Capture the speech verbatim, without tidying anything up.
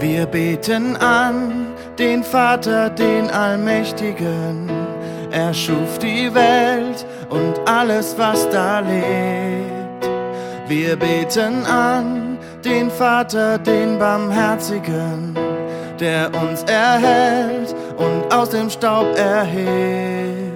Wir beten an den Vater, den Allmächtigen. Er schuf die Welt und alles, was da lebt. Wir beten an den Vater, den Barmherzigen, der uns erhält und aus dem Staub erhebt.